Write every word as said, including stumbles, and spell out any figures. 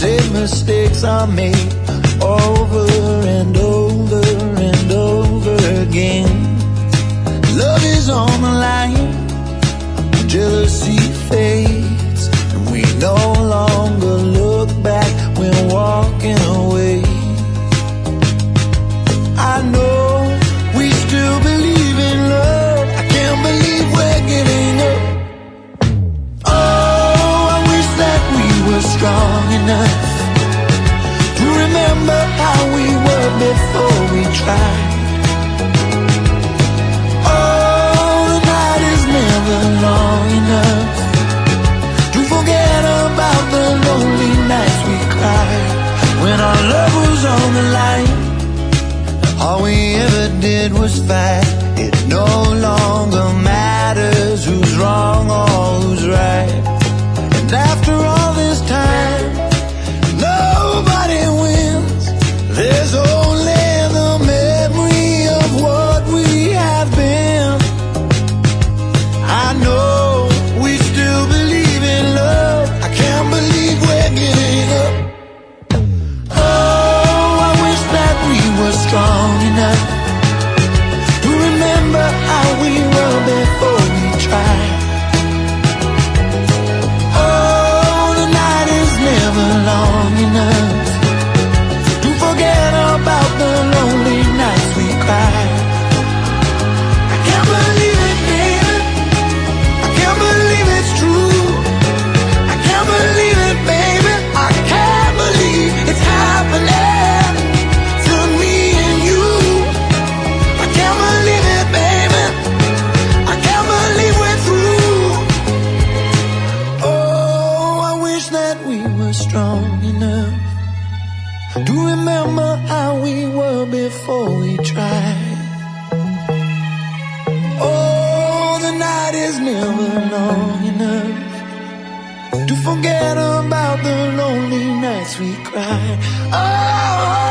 same mistakes I made over and over and over again. Love is on the line, jealousy fades, and we no longer look back when walking away. I know we still believe in love, I can't believe we're giving up. Oh, I wish that we were strong enough to remember how we were before we tried. Oh, the night is never long enough to forget about the lonely nights we cried when our love was on the line. All we ever did was fight. It no longer matters who's wrong or who's right. And after all this time, nobody wins. There's only the memory of what we have been. I know we still believe in love, I can't believe we're giving up. Oh, I wish that we were strong enough to remember how we were before we tried. Oh, the night is never long enough to forget about the lonely nights we cried. I can't believe it, baby, I can't believe it's true. I can't believe it, baby, I can't believe it's happening to me and you. I can't believe it, baby, I can't believe we're through. Oh, I wish that we were strong enough to remember how we were before we tried. Oh, the night is never long enough to forget about the lonely nights we cried. Oh,